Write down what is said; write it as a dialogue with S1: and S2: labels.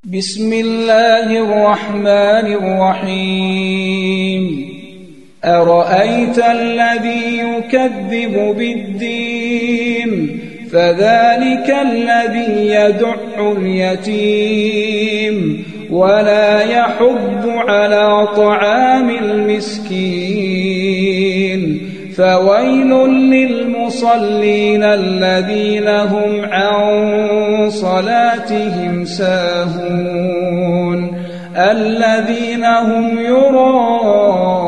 S1: بسم الله الرحمن الرحيم أرأيت الذي يكذب بالدين فذلك الذي يدع اليتيم ولا يحض على طعام المسكين فويل للمصلين الذين هم عن صلاتهم ساهون الذين هم يراءون